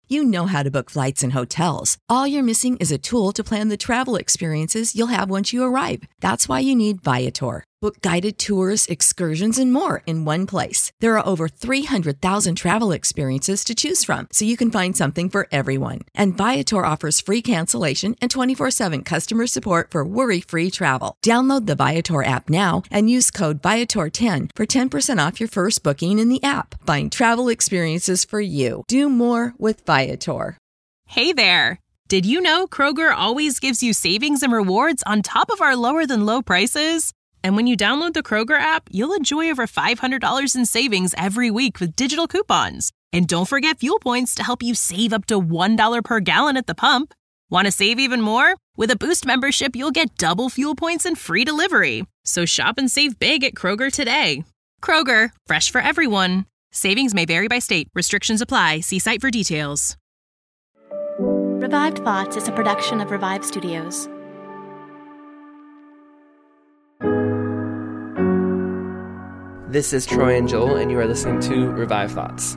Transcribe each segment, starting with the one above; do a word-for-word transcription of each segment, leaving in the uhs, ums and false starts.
You know how to book flights and hotels. All you're missing is a tool to plan the travel experiences you'll have once you arrive. That's why you need Viator. Book guided tours, excursions, and more in one place. There are over three hundred thousand travel experiences to choose from, so you can find something for everyone. And Viator offers free cancellation and twenty-four seven customer support for worry-free travel. Download the Viator app now and use code Viator ten for ten percent off your first booking in the app. Find travel experiences for you. Do more with Viator. Hey there! Did you know Kroger always gives you savings and rewards on top of our lower-than-low prices? And when you download the Kroger app, you'll enjoy over five hundred dollars in savings every week with digital coupons. And don't forget fuel points to help you save up to one dollar per gallon at the pump. Want to save even more? With a Boost membership, you'll get double fuel points and free delivery. So shop and save big at Kroger today. Kroger, fresh for everyone. Savings may vary by state. Restrictions apply. See site for details. Revived Thoughts is a production of Revive Studios. This is Troy and Joel, and you are listening to Revive Thoughts.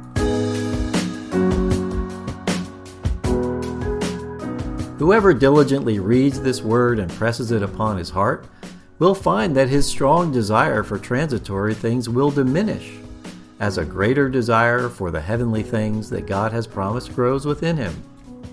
Whoever diligently reads this word and presses it upon his heart will find that his strong desire for transitory things will diminish, as a greater desire for the heavenly things that God has promised grows within him.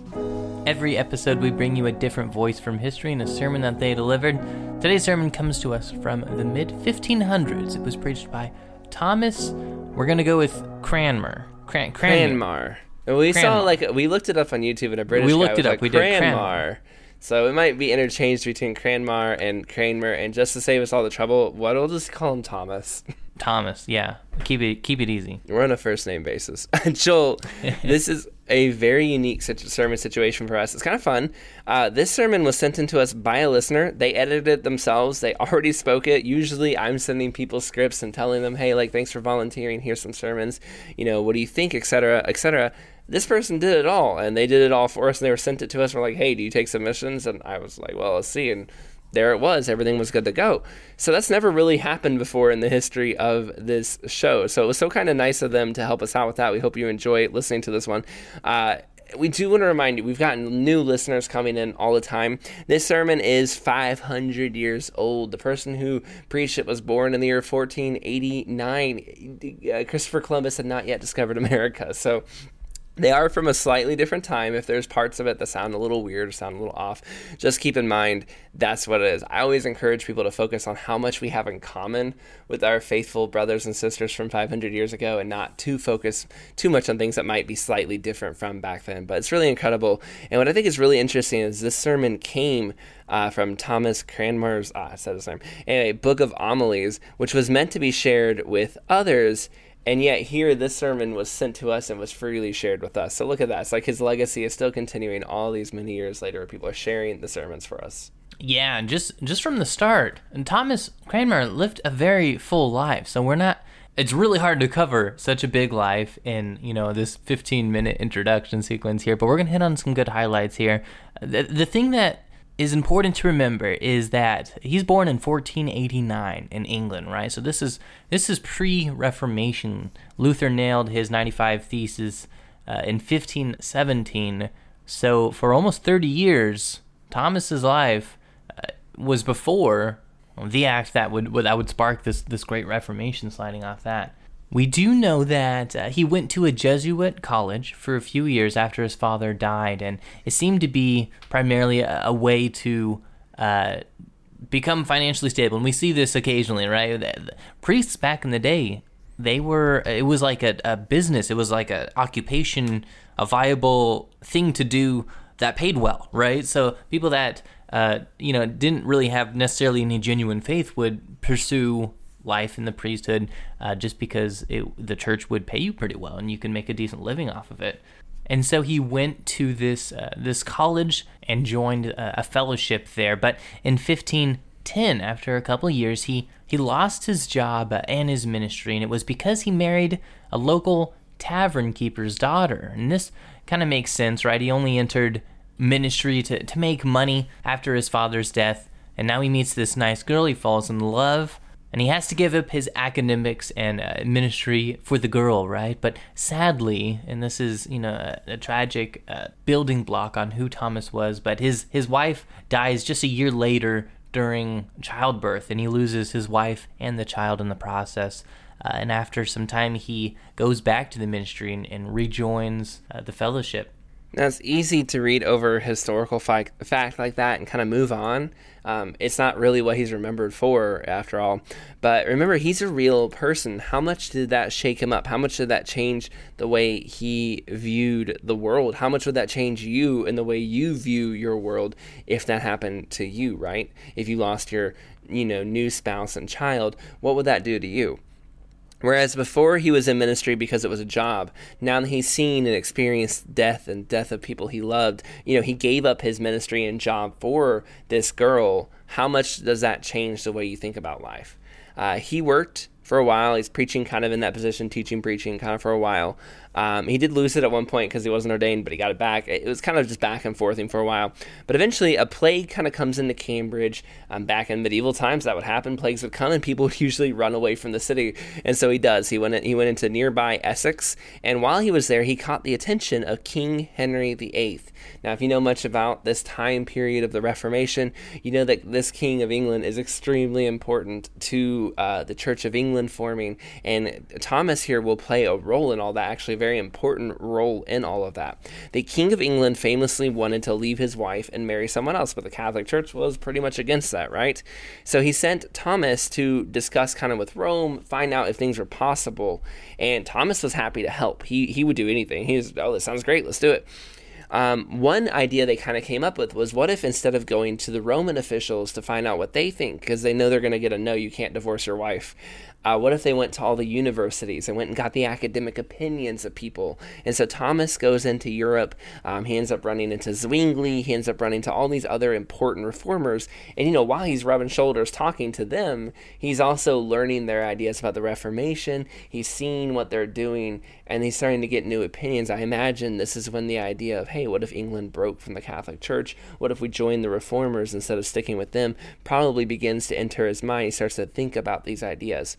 Every episode we bring you a different voice from history and a sermon that they delivered. Today's sermon comes to us from the mid fifteen hundreds. It was preached by Thomas. We're going to go with Cranmer. Cran- Cranmer. And we Cranmer. saw, like, we looked it up on YouTube, and a British we guy looked was it up. like, We did Cranmer. Cranmer. So it might be interchanged between Cranmer and Cranmer, and just to save us all the trouble, what we'll just call him Thomas. Thomas, yeah. Keep it keep it easy. We're on a first name basis. Joel, this is a very unique situ- sermon situation for us. It's kind of fun. Uh, this sermon was sent in to us by a listener. They edited it themselves. They already spoke it. Usually I'm sending people scripts and telling them, hey, like, thanks for volunteering. Here's some sermons. You know, what do you think, et cetera, et cetera. This person did it all, and they did it all for us, and they were sent it to us. We're like, hey, do you take submissions? And I was like, well, let's see. And there it was. Everything was good to go. So that's never really happened before in the history of this show. So it was so kind of nice of them to help us out with that. We hope you enjoy listening to this one. Uh, we do want to remind you, we've gotten new listeners coming in all the time. This sermon is five hundred years old. The person who preached it was born in the year fourteen eighty-nine. Uh, Christopher Columbus had not yet discovered America. So they are from a slightly different time. If there's parts of it that sound a little weird or sound a little off, just keep in mind that's what it is. I always encourage people to focus on how much we have in common with our faithful brothers and sisters from five hundred years ago, and not to focus too much on things that might be slightly different from back then. But it's really incredible. And what I think is really interesting is this sermon came uh, from Thomas Cranmer's, ah, I said his name, a Book of Homilies, which was meant to be shared with others. And yet here, this sermon was sent to us and was freely shared with us. So look at that. It's like his legacy is still continuing all these many years later, where people are sharing the sermons for us. Yeah, just just from the start. And Thomas Cranmer lived a very full life. So we're not, it's really hard to cover such a big life in, you know, this fifteen minute introduction sequence here. But we're going to hit on some good highlights here. The, the thing that is important to remember is that he's born in fourteen eighty-nine in England, right? So this is this is pre-Reformation. Luther nailed his ninety-five Theses uh, in fifteen seventeen. So for almost thirty years, Thomas's life uh, was before the act that would that would spark this this great Reformation. Sliding off that. We do know that uh, he went to a Jesuit college for a few years after his father died, and it seemed to be primarily a, a way to uh, become financially stable. And we see this occasionally, right? The, the priests back in the day, they were, it was like a, a business, it was like an occupation, a viable thing to do that paid well, right? So people that, uh, you know, didn't really have necessarily any genuine faith would pursue life in the priesthood uh, just because it, the church would pay you pretty well and you can make a decent living off of it. And so he went to this uh, this college and joined a, a fellowship there. But in fifteen ten, after a couple of years, he, he lost his job and his ministry, and it was because he married a local tavern keeper's daughter. And this kind of makes sense, right? He only entered ministry to, to make money after his father's death, and now he meets this nice girl. He falls in love. And he has to give up his academics and uh, ministry for the girl, right? But sadly, and this is, you know, a, a tragic uh, building block on who Thomas was, but his, his wife dies just a year later during childbirth, and he loses his wife and the child in the process. Uh, and after some time, he goes back to the ministry and, and rejoins uh, the fellowship. Now, it's easy to read over historical fi- fact like that and kind of move on. Um, it's not really what he's remembered for, after all. But remember, he's a real person. How much did that shake him up? How much did that change the way he viewed the world? How much would that change you in the way you view your world if that happened to you, right? If you lost your, you know, new spouse and child, what would that do to you? Whereas before he was in ministry because it was a job, now that he's seen and experienced death and death of people he loved, you know, he gave up his ministry and job for this girl. How much does that change the way you think about life? Uh, he worked for a while. He's preaching kind of in that position, teaching, preaching kind of for a while. Um, he did lose it at one point because he wasn't ordained, but he got it back. It was kind of just back and forthing for a while. But eventually a plague kind of comes into Cambridge. Um, back in medieval times, that would happen. Plagues would come and people would usually run away from the city. And so he does. He went in, he went into nearby Essex. And while he was there, he caught the attention of King Henry the Eighth. Now, if you know much about this time period of the Reformation, you know that this King of England is extremely important to uh, the Church of England forming. And Thomas here will play a role in all that, actually a very important role in all of that. The King of England famously wanted to leave his wife and marry someone else, but the Catholic Church was pretty much against that, right? So he sent Thomas to discuss kind of with Rome, find out if things were possible. And Thomas was happy to help. He he would do anything. He was, oh, this sounds great, let's do it. Um, one idea they kind of came up with was, what if instead of going to the Roman officials to find out what they think, because they know they're going to get a no, you can't divorce your wife, uh, what if they went to all the universities and went and got the academic opinions of people? And so Thomas goes into Europe. Um, he ends up running into Zwingli. He ends up running to all these other important reformers. And, you know, while he's rubbing shoulders talking to them, he's also learning their ideas about the Reformation. He's seeing what they're doing, and he's starting to get new opinions. I imagine this is when the idea of, hey, what if England broke from the Catholic Church? What if we joined the reformers instead of sticking with them? Probably begins to enter his mind. He starts to think about these ideas.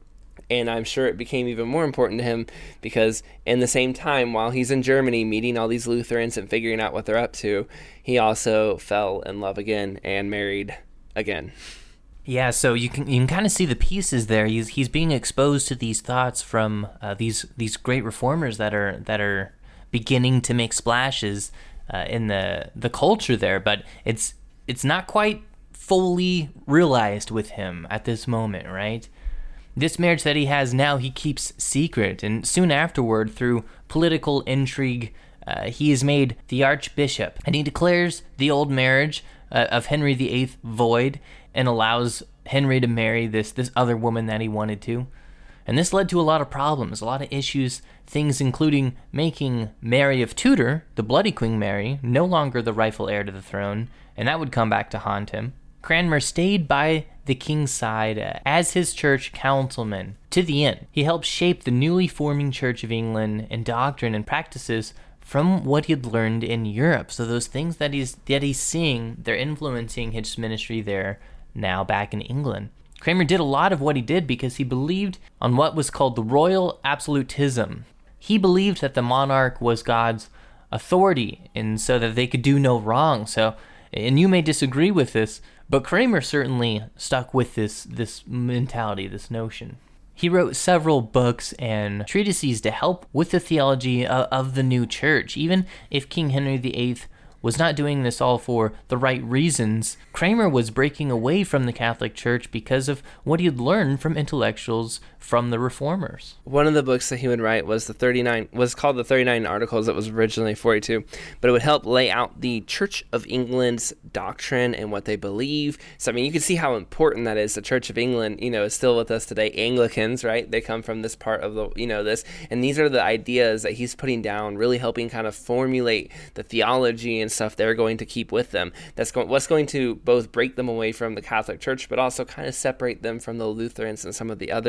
And I'm sure it became even more important to him because in the same time, while he's in Germany meeting all these Lutherans and figuring out what they're up to, he also fell in love again and married again. Yeah, so you can you can kind of see the pieces there. He's he's being exposed to these thoughts from uh, these these great reformers that are that are beginning to make splashes uh, in the the culture there, but it's it's not quite fully realized with him at this moment, right? This marriage that he has now, he keeps secret, and soon afterward, through political intrigue, uh, he is made the archbishop, and he declares the old marriage uh, of Henry the Eighth void, and allows Henry to marry this this other woman that he wanted to. And this led to a lot of problems, a lot of issues, things including making Mary of Tudor, the bloody Queen Mary, no longer the rightful heir to the throne, and that would come back to haunt him. Cranmer stayed by the king's side uh, as his church councilman to the end. He helped shape the newly forming Church of England in doctrine and practices from what he had learned in Europe. So those things that he's that he's seeing, they're influencing his ministry there now back in England. Cranmer did a lot of what he did because he believed on what was called the royal absolutism. He believed that the monarch was God's authority, and so that they could do no wrong. So, and you may disagree with this, but Cranmer certainly stuck with this this mentality, this notion. He wrote several books and treatises to help with the theology of, of the new church. Even if King Henry the Eighth was not doing this all for the right reasons, Cranmer was breaking away from the Catholic Church because of what he had learned from intellectuals from the Reformers. One of the books that he would write was the thirty-nine was called the thirty-nine Articles. It was originally forty-two, but it would help lay out the Church of England's doctrine and what they believe. So I mean, you can see how important that is. The Church of England, you know, is still with us today. Anglicans, right? They come from this part of the, you know, this, and these are the ideas that he's putting down, really helping kind of formulate the theology and stuff they're going to keep with them. That's going, what's going to both break them away from the Catholic Church, but also kind of separate them from the Lutherans and some of the other groups.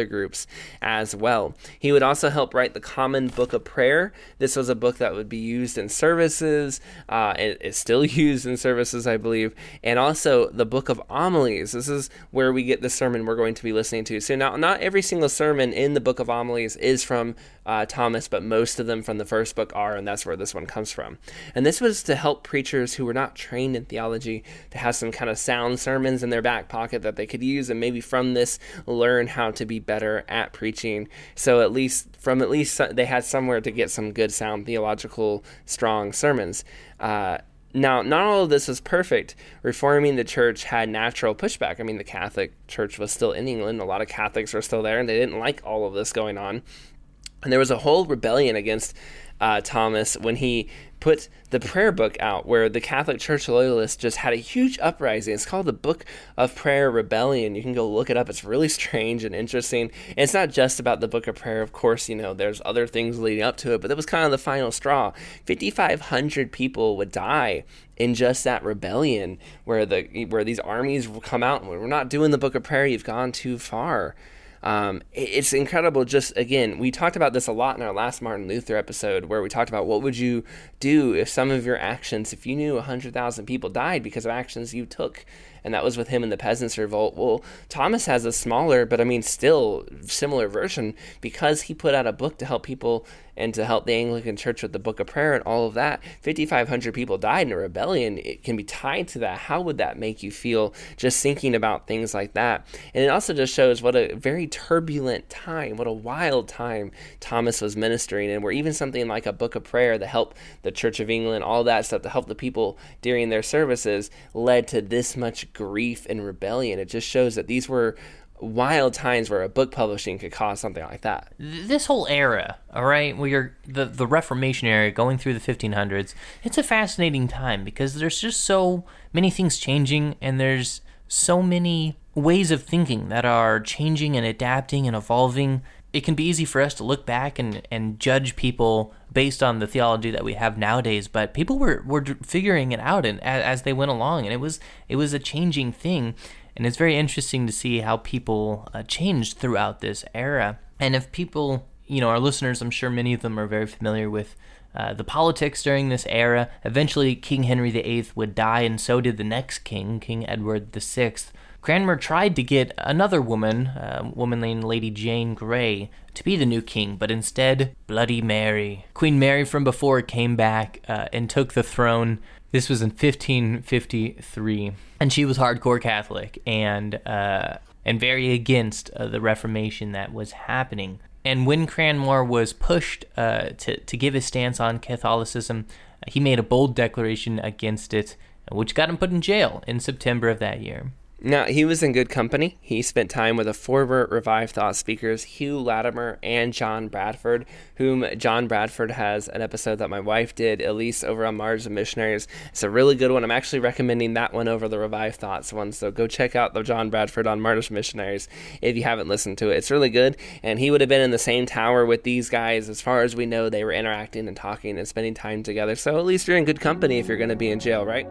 Thomas as well. He would also help write the Common Book of Prayer. This was a book that would be used in services. Uh, it is still used in services, I believe. And also the Book of Homilies. This is where we get the sermon we're going to be listening to. So now, not every single sermon in the Book of Homilies is from uh, Thomas, but most of them from the first book are, and that's where this one comes from. And this was to help preachers who were not trained in theology to have some kind of sound sermons in their back pocket that they could use, and maybe from this learn how to be better at preaching. So at least from at least they had somewhere to get some good sound theological strong sermons. Uh, Now, not all of this was perfect. Reforming the church had natural pushback. I mean, the Catholic Church was still in England. A lot of Catholics were still there, and they didn't like all of this going on. And there was a whole rebellion against uh, Thomas when he put the prayer book out, where the Catholic Church loyalists just had a huge uprising. It's called the Book of Prayer Rebellion. You can go look it up. It's really strange and interesting. And it's not just about the Book of Prayer. Of course, you know, there's other things leading up to it, but that was kind of the final straw. fifty-five hundred people would die in just that rebellion, where the where these armies will come out and we're not doing the Book of Prayer. You've gone too far. Um, it's incredible. Just again, we talked about this a lot in our last Martin Luther episode, where we talked about what would you do if some of your actions, if you knew one hundred thousand people died because of actions you took, and that was with him in the Peasants' Revolt. Well, Thomas has a smaller, but I mean still similar version, because he put out a book to help people and to help the Anglican Church with the Book of Prayer and all of that. fifty-five hundred people died in a rebellion. It can be tied to that. How would that make you feel just thinking about things like that? And it also just shows what a very turbulent time, what a wild time Thomas was ministering in, where even something like a Book of Prayer that helped the Church of England, all that stuff to help the people during their services, led to this much grief and rebellion. It just shows that these were wild times where a book publishing could cause something like that. This whole era, all right, where you're the, the Reformation era going through the fifteen hundreds, it's a fascinating time because there's just so many things changing, and there's so many ways of thinking that are changing and adapting and evolving. It can be easy for us to look back and, and judge people based on the theology that we have nowadays, but people were, were figuring it out and as, as they went along, and it was it was a changing thing. And it's very interesting to see how people uh, changed throughout this era. And if people, you know, our listeners, I'm sure many of them are very familiar with uh, the politics during this era. Eventually, King Henry the Eighth would die, and so did the next king, King Edward the Sixth. Cranmer tried to get another woman, a woman named Lady Jane Grey, to be the new king, but instead, Bloody Mary. Queen Mary from before came back uh, and took the throne. This was in fifteen fifty-three, and she was hardcore Catholic and uh, and very against uh, the Reformation that was happening. And when Cranmer was pushed uh, to to give his stance on Catholicism, he made a bold declaration against it, which got him put in jail in September of that year. Now, he was in good company. He spent time with the former Revived Thought speakers, Hugh Latimer and John Bradford, whom John Bradford has an episode that my wife did, Elise, over on Martyrs and Missionaries. It's a really good one. I'm actually recommending that one over the Revived Thoughts one, so go check out the John Bradford on Martyrs and Missionaries if you haven't listened to it. It's really good, and he would have been in the same tower with these guys. As far as we know, they were interacting and talking and spending time together, so at least you're in good company if you're going to be in jail, right?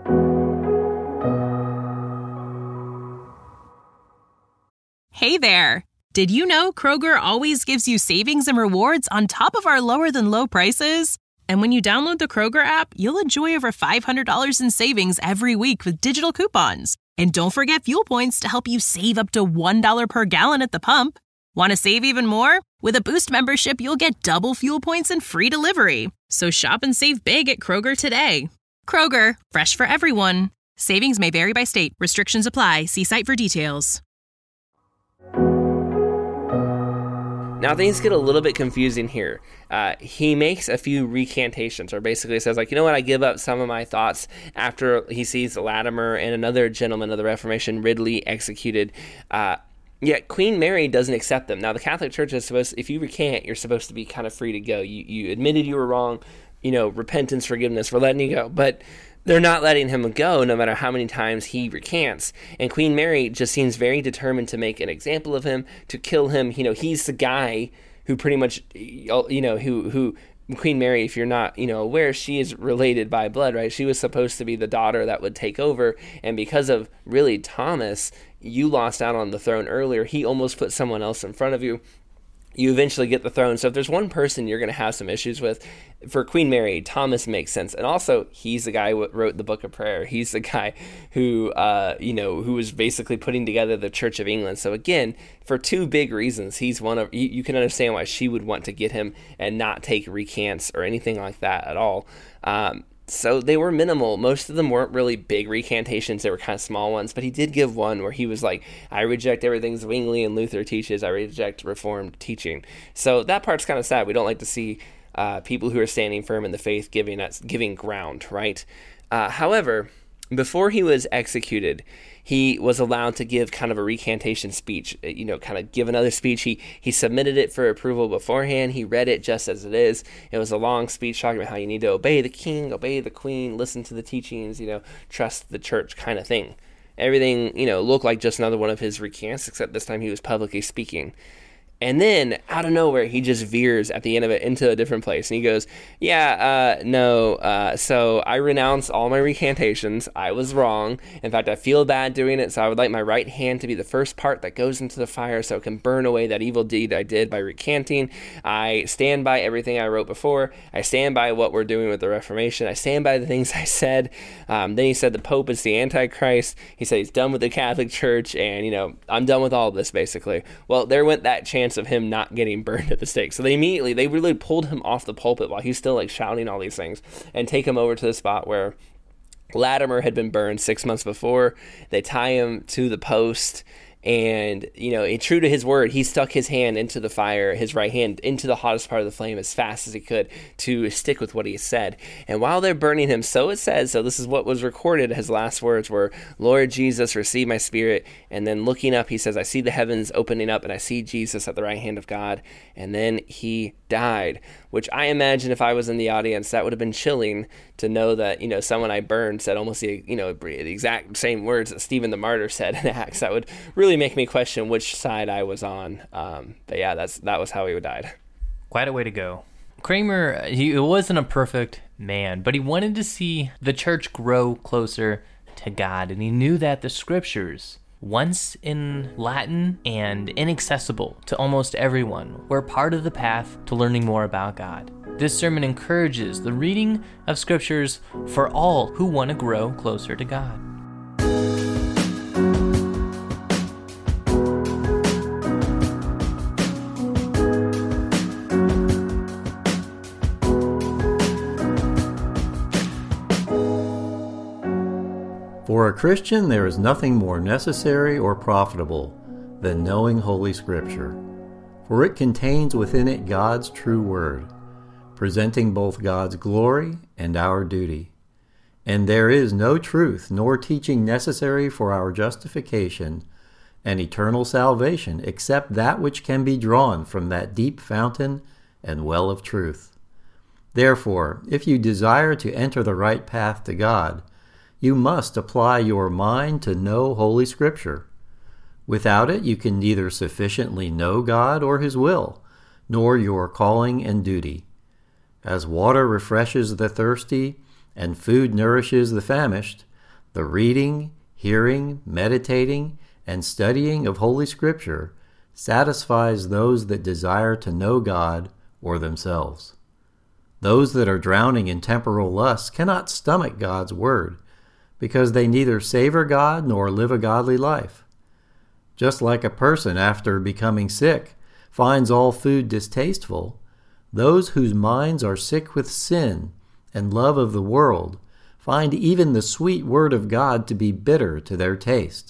Hey there! Did you know Kroger always gives you savings and rewards on top of our lower than low prices? And when you download the Kroger app, you'll enjoy over five hundred dollars in savings every week with digital coupons. And don't forget fuel points to help you save up to one dollar per gallon at the pump. Want to save even more? With a Boost membership, you'll get double fuel points and free delivery. So shop and save big at Kroger today. Kroger, fresh for everyone. Savings may vary by state. Restrictions apply. See site for details. Now things get a little bit confusing here. Uh, he makes a few recantations, or basically says, like, you know what, I give up some of my thoughts after he sees Latimer and another gentleman of the Reformation, Ridley, executed. Uh, yet Queen Mary doesn't accept them. Now the Catholic Church is supposed to, if you recant, you're supposed to be kind of free to go. You, you admitted you were wrong, you know, repentance, forgiveness, we're letting you go. But they're not letting him go no matter how many times he recants. And Queen Mary just seems very determined to make an example of him, to kill him. You know, he's the guy who pretty much, you know, who who Queen Mary, if you're not, you know, aware, she is related by blood, right? She was supposed to be the daughter that would take over, and because of really Thomas, you lost out on the throne earlier. He almost put someone else in front of you. You eventually get the throne. So if there's one person you're going to have some issues with, for Queen Mary, Thomas makes sense. And also, he's the guy who wrote the Book of Prayer. He's the guy who, uh, you know, who was basically putting together the Church of England. So again, for two big reasons, he's one of, you, you can understand why she would want to get him and not take recants or anything like that at all. Um, So they were minimal. Most of them weren't really big recantations. They were kind of small ones. But he did give one where he was like, I reject everything Zwingli and Luther teaches. I reject Reformed teaching. So that part's kind of sad. We don't like to see uh, people who are standing firm in the faith giving us, giving ground, right? Uh, however, before he was executed, he was allowed to give kind of a recantation speech, you know, kind of give another speech. He he submitted it for approval beforehand. He read it just as it is. It was a long speech talking about how you need to obey the king, obey the queen, listen to the teachings, you know, trust the church kind of thing. Everything, you know, looked like just another one of his recants, except this time he was publicly speaking. And then, out of nowhere, he just veers at the end of it into a different place. And he goes, yeah, uh, no, uh, so I renounce all my recantations. I was wrong. In fact, I feel bad doing it, so I would like my right hand to be the first part that goes into the fire so it can burn away that evil deed I did by recanting. I stand by everything I wrote before. I stand by what we're doing with the Reformation. I stand by the things I said. Um, then he said the Pope is the Antichrist. He said he's done with the Catholic Church, and, you know, I'm done with all of this, basically. Well, there went that chance of him not getting burned at the stake. So they immediately, they really pulled him off the pulpit while he's still like shouting all these things and take him over to the spot where Latimer had been burned six months before. They tie him to the post. And, you know, true to his word, he stuck his hand into the fire, his right hand into the hottest part of the flame as fast as he could to stick with what he said. And while they're burning him, so it says, so this is what was recorded, his last words were, Lord Jesus, receive my spirit. And then looking up, he says, I see the heavens opening up and I see Jesus at the right hand of God. And then he died, which I imagine if I was in the audience, that would have been chilling to know that, you know, someone I burned said almost the, you know, the exact same words that Stephen the Martyr said in Acts. That would really make me question which side I was on. Um, but yeah, that's that was how he died. Quite a way to go. Kramer, he wasn't a perfect man, but he wanted to see the church grow closer to God, and he knew that the scriptures, once in Latin and inaccessible to almost everyone, were part of the path to learning more about God. This sermon encourages the reading of scriptures for all who want to grow closer to God. For a Christian, there is nothing more necessary or profitable than knowing Holy Scripture, for it contains within it God's true word, presenting both God's glory and our duty. And there is no truth nor teaching necessary for our justification and eternal salvation except that which can be drawn from that deep fountain and well of truth. Therefore, if you desire to enter the right path to God, you must apply your mind to know Holy Scripture. Without it, you can neither sufficiently know God or His will, nor your calling and duty. As water refreshes the thirsty and food nourishes the famished, the reading, hearing, meditating, and studying of Holy Scripture satisfies those that desire to know God or themselves. Those that are drowning in temporal lusts cannot stomach God's word, because they neither savor God nor live a godly life. Just like a person after becoming sick finds all food distasteful, those whose minds are sick with sin and love of the world find even the sweet word of God to be bitter to their taste.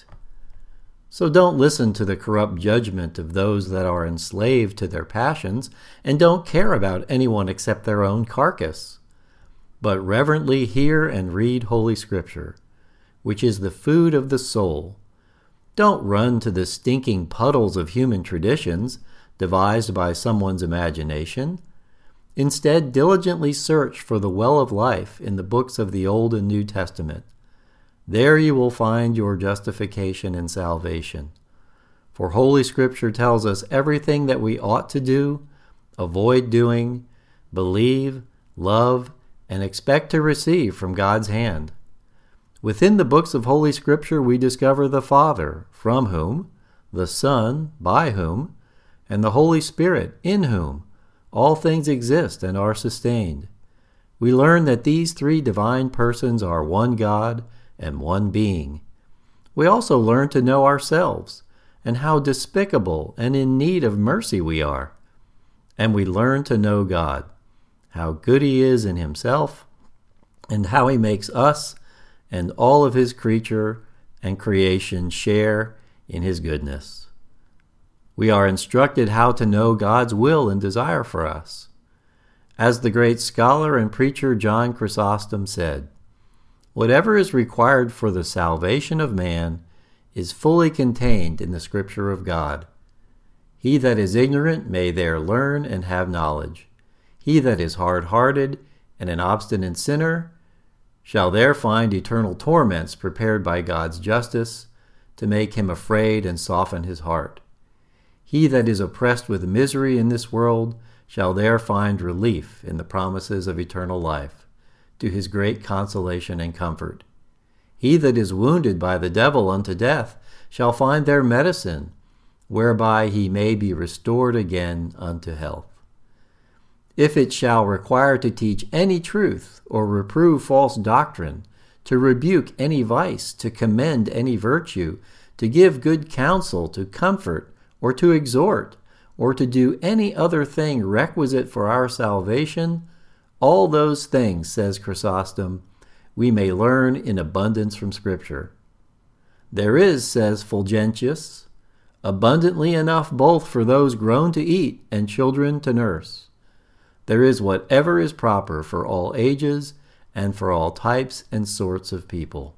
So don't listen to the corrupt judgment of those that are enslaved to their passions and don't care about anyone except their own carcass, but reverently hear and read Holy Scripture, which is the food of the soul. Don't run to the stinking puddles of human traditions devised by someone's imagination. Instead, diligently search for the well of life in the books of the Old and New Testament. There you will find your justification and salvation. For Holy Scripture tells us everything that we ought to do, avoid doing, believe, love, and expect to receive from God's hand. Within the books of Holy Scripture we discover the Father, from whom, the Son, by whom, and the Holy Spirit, in whom, all things exist and are sustained. We learn that these three divine persons are one God and one being. We also learn to know ourselves and how despicable and in need of mercy we are. And we learn to know God, how good He is in Himself, and how He makes us and all of His creature and creation share in His goodness. We are instructed how to know God's will and desire for us. As the great scholar and preacher John Chrysostom said, "Whatever is required for the salvation of man is fully contained in the Scripture of God. He that is ignorant may there learn and have knowledge. He that is hard-hearted and an obstinate sinner shall there find eternal torments prepared by God's justice to make him afraid and soften his heart. He that is oppressed with misery in this world shall there find relief in the promises of eternal life, to his great consolation and comfort. He that is wounded by the devil unto death shall find there medicine, whereby he may be restored again unto health. If it shall require to teach any truth, or reprove false doctrine, to rebuke any vice, to commend any virtue, to give good counsel, to comfort, or to exhort, or to do any other thing requisite for our salvation, all those things, says Chrysostom, we may learn in abundance from Scripture. There is, says Fulgentius, abundantly enough both for those grown to eat and children to nurse. There is whatever is proper for all ages and for all types and sorts of people."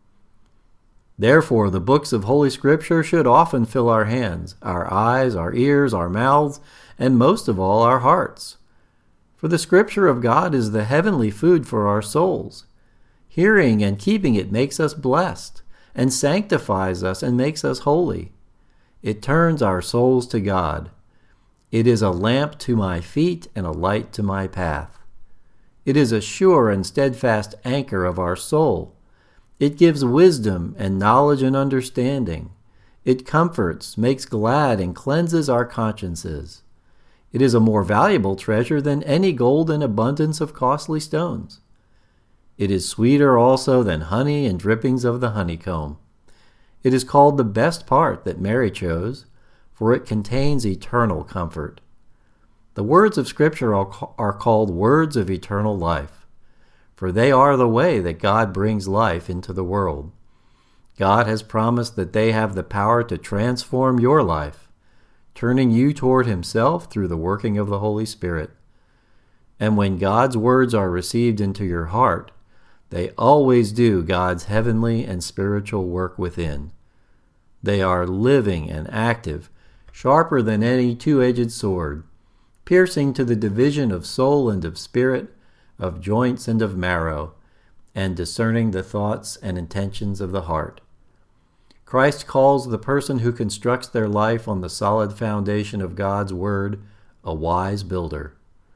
Therefore, the books of Holy Scripture should often fill our hands, our eyes, our ears, our mouths, and most of all our hearts. For the Scripture of God is the heavenly food for our souls. Hearing and keeping it makes us blessed, and sanctifies us and makes us holy. It turns our souls to God. It is a lamp to my feet and a light to my path. It is a sure and steadfast anchor of our soul. It gives wisdom and knowledge and understanding. It comforts, makes glad, and cleanses our consciences. It is a more valuable treasure than any gold and abundance of costly stones. It is sweeter also than honey and drippings of the honeycomb. It is called the best part that Mary chose, for it contains eternal comfort. The words of Scripture are called words of eternal life, for they are the way that God brings life into the world. God has promised that they have the power to transform your life, turning you toward Himself through the working of the Holy Spirit. And when God's words are received into your heart, they always do God's heavenly and spiritual work within. They are living and active, sharper than any two-edged sword, piercing to the division of soul and of spirit, of joints and of marrow, and discerning the thoughts and intentions of the heart. Christ calls the person who constructs their life on the solid foundation of God's Word a wise builder.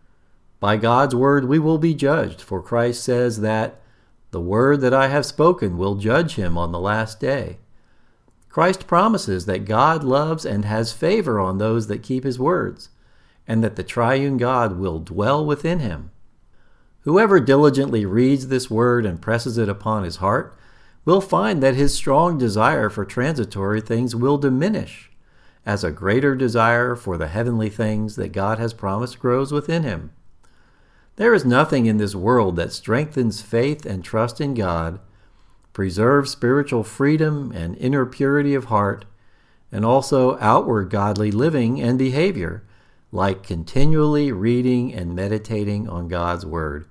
By God's Word we will be judged, for Christ says that the word that I have spoken will judge him on the last day. Christ promises that God loves and has favor on those that keep His words, and that the triune God will dwell within him. Whoever diligently reads this word and presses it upon his heart will find that his strong desire for transitory things will diminish, as a greater desire for the heavenly things that God has promised grows within him. There is nothing in this world that strengthens faith and trust in God, preserves spiritual freedom and inner purity of heart, and also outward godly living and behavior, like continually reading and meditating on God's Word.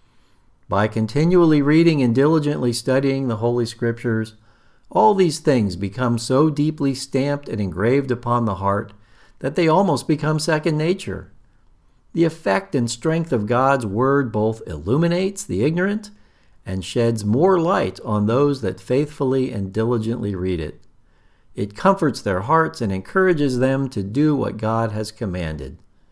By continually reading and diligently studying the Holy Scriptures, all these things become so deeply stamped and engraved upon the heart that they almost become second nature. The effect and strength of God's Word both illuminates the ignorant and sheds more light on those that faithfully and diligently read it. It comforts their hearts and encourages them to do what God has commanded.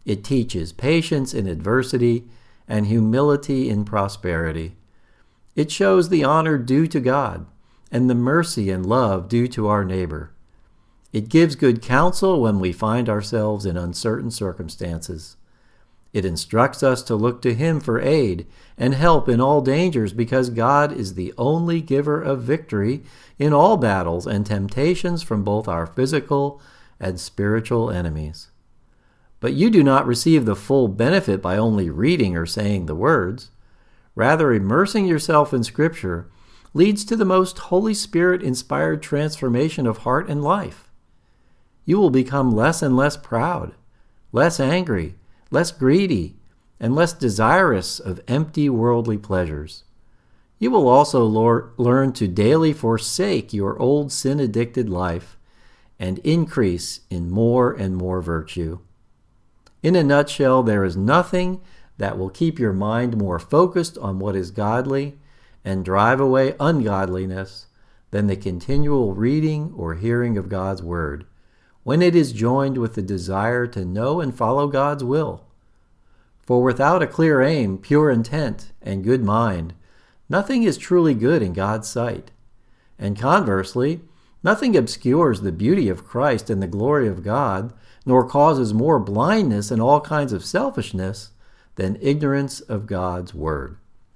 It teaches patience in adversity and humility in prosperity. It shows the honor due to God and the mercy and love due to our neighbor. It gives good counsel when we find ourselves in uncertain circumstances. It instructs us to look to Him for aid and help in all dangers because God is the only giver of victory in all battles and temptations from both our physical and spiritual enemies. But you do not receive the full benefit by only reading or saying the words. Rather, immersing yourself in Scripture leads to the most Holy Spirit-inspired transformation of heart and life. You will become less and less proud, less angry, less greedy, and less desirous of empty worldly pleasures. You will also lor- learn to daily forsake your old sin-addicted life and increase in more and more virtue. In a nutshell, there is nothing that will keep your mind more focused on what is godly and drive away ungodliness than the continual reading or hearing of God's Word, when it is joined with the desire to know and follow God's will. For without a clear aim, pure intent, and good mind, nothing is truly good in God's sight. And conversely, nothing obscures the beauty of Christ and the glory of God, nor causes more blindness and all kinds of selfishness than ignorance of God's Word.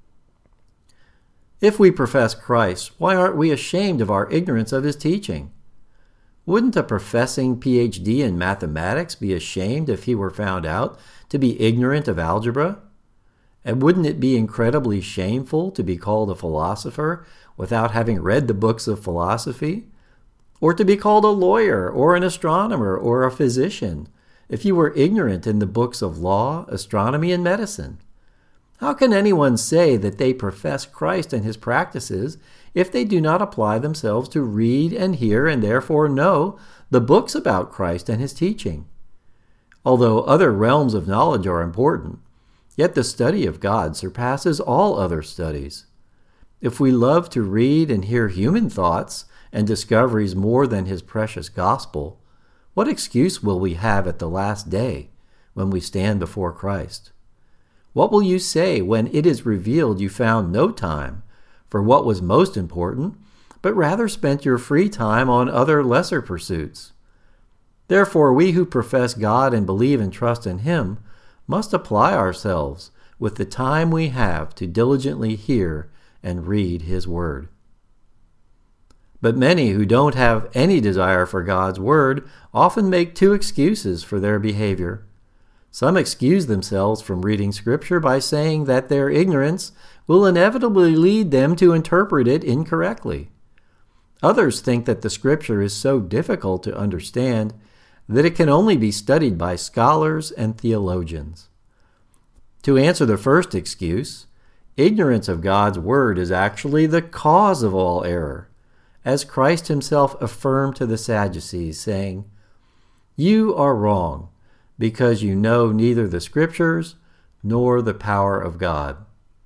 If we profess Christ, why aren't we ashamed of our ignorance of His teaching? Wouldn't a professing P H D in mathematics be ashamed if he were found out to be ignorant of algebra? And wouldn't it be incredibly shameful to be called a philosopher without having read the books of philosophy? Or to be called a lawyer or an astronomer or a physician if you were ignorant in the books of law, astronomy, and medicine? How can anyone say that they profess Christ and His practices if they do not apply themselves to read and hear and therefore know the books about Christ and His teaching? Although other realms of knowledge are important, yet the study of God surpasses all other studies. If we love to read and hear human thoughts and discoveries more than His precious gospel, what excuse will we have at the last day when we stand before Christ? What will you say when it is revealed you found no time for what was most important, but rather spent your free time on other lesser pursuits? Therefore, we who profess God and believe and trust in Him must apply ourselves with the time we have to diligently hear and read His Word. But many who don't have any desire for God's Word often make two excuses for their behavior. Some excuse themselves from reading Scripture by saying that their ignorance will inevitably lead them to interpret it incorrectly. Others think that the Scripture is so difficult to understand that it can only be studied by scholars and theologians. To answer the first excuse, ignorance of God's Word is actually the cause of all error, as Christ Himself affirmed to the Sadducees, saying, "You are wrong, because you know neither the Scriptures nor the power of God."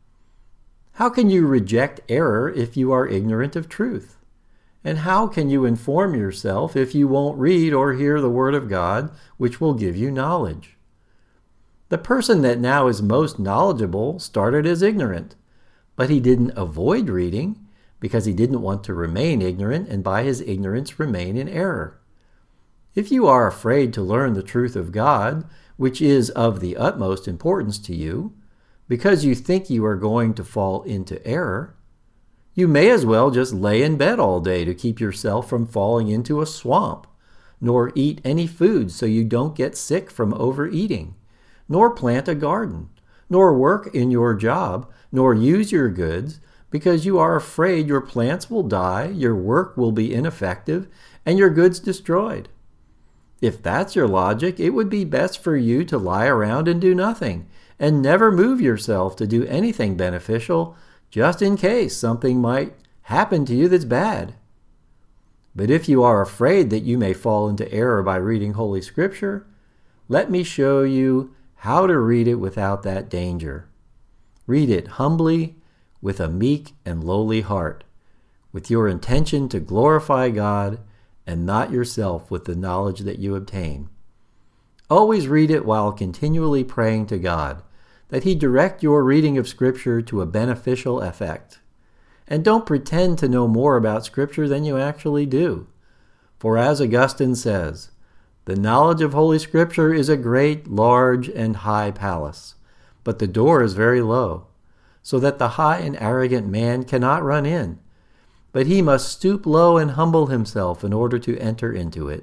How can you reject error if you are ignorant of truth? And how can you inform yourself if you won't read or hear the Word of God, which will give you knowledge? The person that now is most knowledgeable started as ignorant, but he didn't avoid reading because he didn't want to remain ignorant and by his ignorance remain in error. If you are afraid to learn the truth of God, which is of the utmost importance to you, because you think you are going to fall into error, you may as well just lay in bed all day to keep yourself from falling into a swamp, nor eat any food so you don't get sick from overeating, nor plant a garden, nor work in your job, nor use your goods, because you are afraid your plants will die, your work will be ineffective, and your goods destroyed. If that's your logic, it would be best for you to lie around and do nothing, and never move yourself to do anything beneficial, just in case something might happen to you that's bad. But if you are afraid that you may fall into error by reading Holy Scripture, let me show you how to read it without that danger. Read it humbly, with a meek and lowly heart, with your intention to glorify God and not yourself with the knowledge that you obtain. Always read it while continually praying to God that He direct your reading of Scripture to a beneficial effect. And don't pretend to know more about Scripture than you actually do. For as Augustine says, the knowledge of Holy Scripture is a great, large, and high palace, but the door is very low, so that the high and arrogant man cannot run in, but he must stoop low and humble himself in order to enter into it.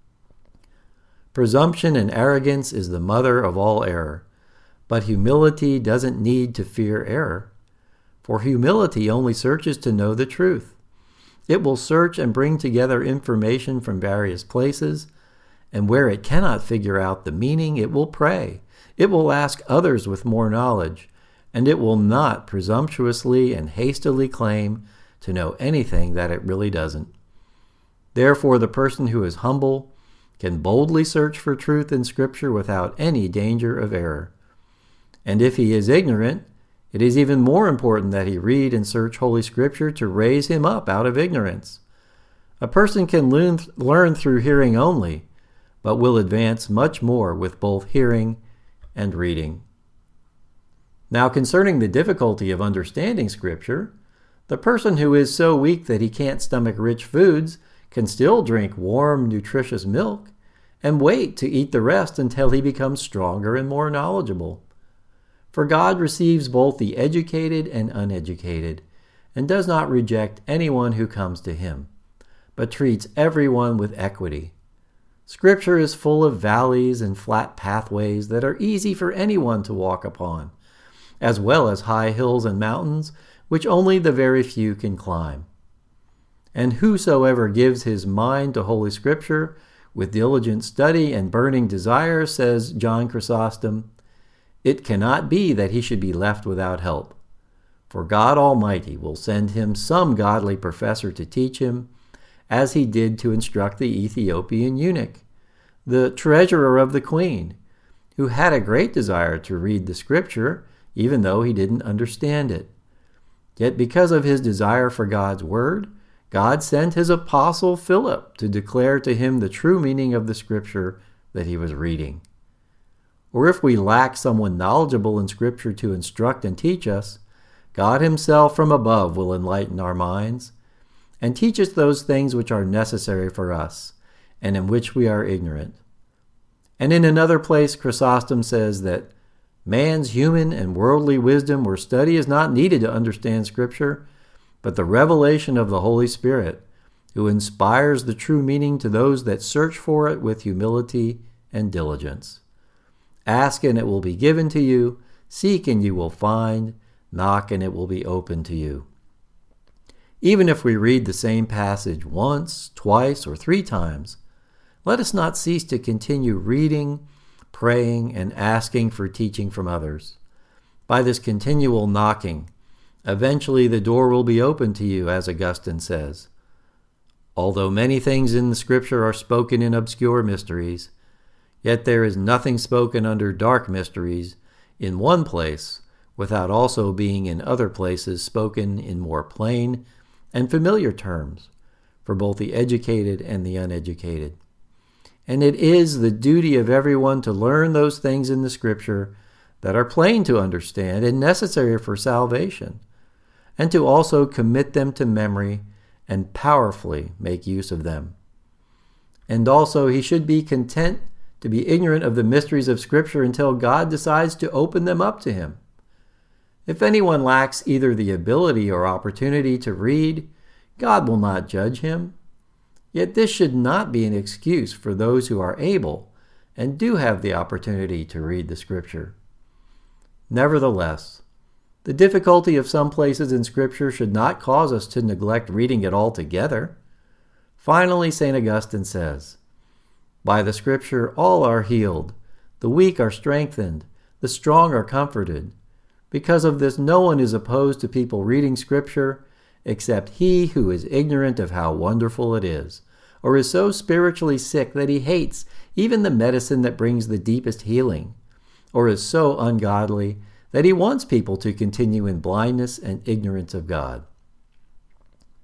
Presumption and arrogance is the mother of all error, but humility doesn't need to fear error, for humility only searches to know the truth. It will search and bring together information from various places, and where it cannot figure out the meaning, it will pray. It will ask others with more knowledge, and it will not presumptuously and hastily claim to know anything that it really doesn't. Therefore, the person who is humble can boldly search for truth in Scripture without any danger of error. And if he is ignorant, it is even more important that he read and search Holy Scripture to raise him up out of ignorance. A person can learn, learn through hearing only, but will advance much more with both hearing and reading. Now, concerning the difficulty of understanding Scripture, the person who is so weak that he can't stomach rich foods can still drink warm, nutritious milk and wait to eat the rest until he becomes stronger and more knowledgeable. For God receives both the educated and uneducated, and does not reject anyone who comes to Him, but treats everyone with equity. Scripture is full of valleys and flat pathways that are easy for anyone to walk upon, as well as high hills and mountains which only the very few can climb. And whosoever gives his mind to Holy Scripture with diligent study and burning desire, says John Chrysostom, it cannot be that he should be left without help. For God Almighty will send him some godly professor to teach him, as he did to instruct the Ethiopian eunuch, the treasurer of the queen, who had a great desire to read the Scripture, even though he didn't understand it. Yet because of his desire for God's word, God sent his apostle Philip to declare to him the true meaning of the Scripture that he was reading. Or if we lack someone knowledgeable in Scripture to instruct and teach us, God Himself from above will enlighten our minds and teach us those things which are necessary for us and in which we are ignorant. And in another place, Chrysostom says that man's human and worldly wisdom or study is not needed to understand Scripture, but the revelation of the Holy Spirit, who inspires the true meaning to those that search for it with humility and diligence. Ask and it will be given to you. Seek and you will find. Knock and it will be opened to you. Even if we read the same passage once, twice, or three times, let us not cease to continue reading, praying, and asking for teaching from others. By this continual knocking, eventually the door will be opened to you, as Augustine says. Although many things in the Scripture are spoken in obscure mysteries, yet there is nothing spoken under dark mysteries in one place without also being in other places spoken in more plain and familiar terms for both the educated and the uneducated. And it is the duty of everyone to learn those things in the Scripture that are plain to understand and necessary for salvation, and to also commit them to memory and powerfully make use of them. And also he should be content to be ignorant of the mysteries of Scripture until God decides to open them up to him. If anyone lacks either the ability or opportunity to read, God will not judge him. Yet this should not be an excuse for those who are able and do have the opportunity to read the Scripture. Nevertheless, the difficulty of some places in Scripture should not cause us to neglect reading it altogether. Finally, Saint Augustine says, by the Scripture all are healed, the weak are strengthened, the strong are comforted. Because of this, no one is opposed to people reading Scripture except he who is ignorant of how wonderful it is, or is so spiritually sick that he hates even the medicine that brings the deepest healing, or is so ungodly that he wants people to continue in blindness and ignorance of God.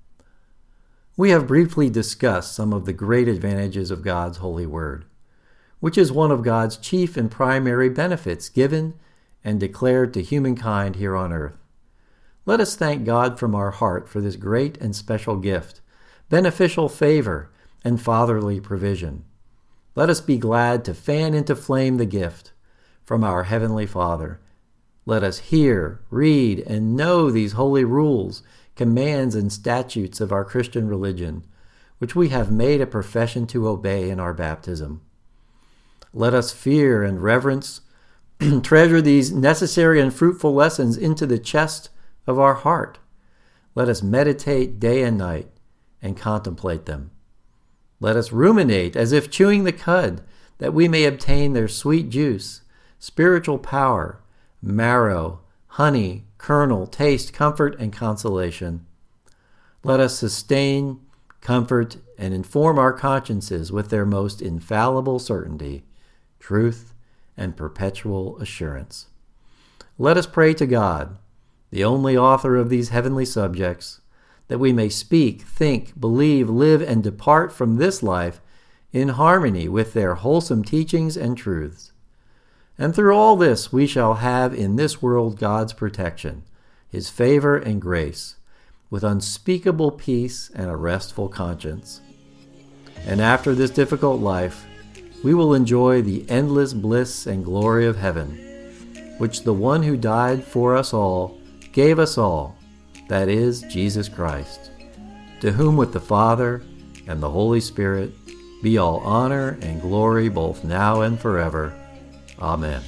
We have briefly discussed some of the great advantages of God's holy word. which is one of God's chief and primary benefits given and declared to humankind here on earth. Let us thank God from our heart for this great and special gift, beneficial favor, and fatherly provision. Let us be glad to fan into flame the gift from our Heavenly Father. Let us hear, read, and know these holy rules, commands, and statutes of our Christian religion, which we have made a profession to obey in our baptism. Let us fear and reverence, treasure these necessary and fruitful lessons into the chest of our heart. Let us meditate day and night and contemplate them. Let us ruminate as if chewing the cud, that we may obtain their sweet juice, spiritual power, marrow, honey, kernel, taste, comfort, and consolation. Let us sustain, comfort, and inform our consciences with their most infallible certainty, truth, and perpetual assurance. Let us pray to God, the only author of these heavenly subjects, that we may speak, think, believe, live, and depart from this life in harmony with their wholesome teachings and truths. And through all this we shall have in this world God's protection, His favor and grace, with unspeakable peace and a restful conscience. And after this difficult life, we will enjoy the endless bliss and glory of heaven, which the one who died for us all gave us all, that is, Jesus Christ, to whom with the Father and the Holy Spirit be all honor and glory both now and forever. Amen.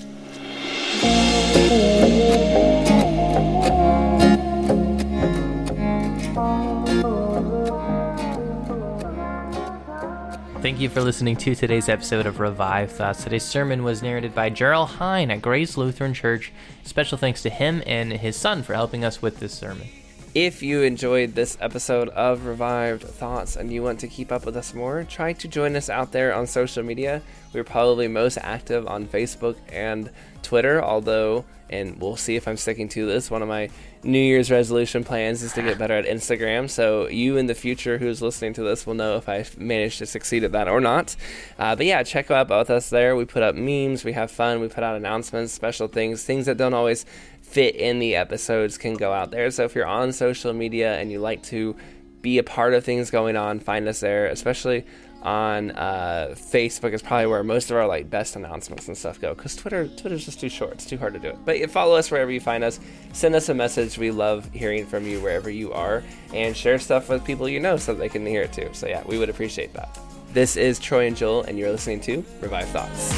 Thank you for listening to today's episode of Revive Thoughts. Today's sermon was narrated by Gerald Hine at Grace Lutheran Church. Special thanks to him and his son for helping us with this sermon. If you enjoyed this episode of Revived Thoughts and you want to keep up with us more, try to join us out there on social media. We're probably most active on Facebook and Twitter, although, and we'll see if I'm sticking to this, one of my New Year's resolution plans is to get better at Instagram, so you in the future who's listening to this will know if I managed to succeed at that or not. Uh, but yeah, check out with us there. We put up memes, we have fun, we put out announcements, special things, things that don't always fit in the episodes can go out there. So if you're on social media and you like to be a part of things going on, find us there, especially on uh, Facebook is probably where most of our like best announcements and stuff go, because Twitter Twitter's just too short. It's too hard to do it. But you follow us wherever you find us. Send us a message. We love hearing from you wherever you are, and share stuff with people you know so that they can hear it too. So yeah, we would appreciate that. This is Troy and Joel, and you're listening to Revive Thoughts.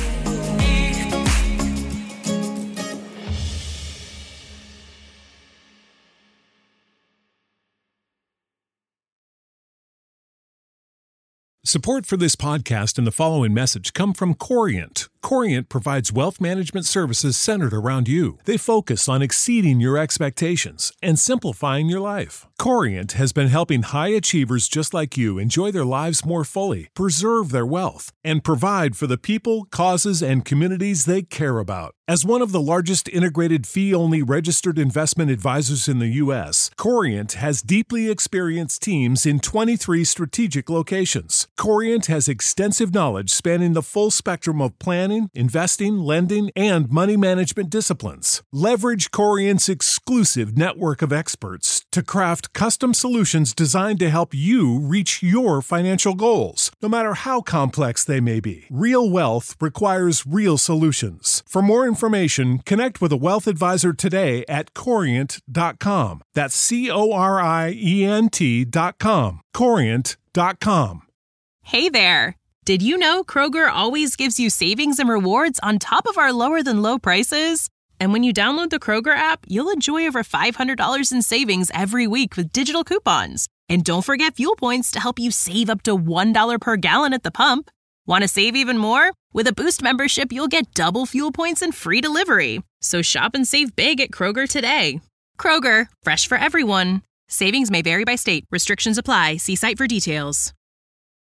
Support for this podcast and the following message come from Corient. Corient provides wealth management services centered around you. They focus on exceeding your expectations and simplifying your life. Corient has been helping high achievers just like you enjoy their lives more fully, preserve their wealth, and provide for the people, causes, and communities they care about. As one of the largest integrated fee-only registered investment advisors in the U S, Corient has deeply experienced teams in twenty-three strategic locations. Corient has extensive knowledge spanning the full spectrum of planning, investing, lending, and money management disciplines. Leverage Corient's exclusive network of experts to craft custom solutions designed to help you reach your financial goals, no matter how complex they may be. Real wealth requires real solutions. For more information, connect with a wealth advisor today at corient dot com. That's C O R I E N T dot com. corient dot com. Hey there! Did you know Kroger always gives you savings and rewards on top of our lower-than-low prices? And when you download the Kroger app, you'll enjoy over five hundred dollars in savings every week with digital coupons. And don't forget fuel points to help you save up to one dollar per gallon at the pump. Want to save even more? With a Boost membership, you'll get double fuel points and free delivery. So shop and save big at Kroger today. Kroger, fresh for everyone. Savings may vary by state. Restrictions apply. See site for details.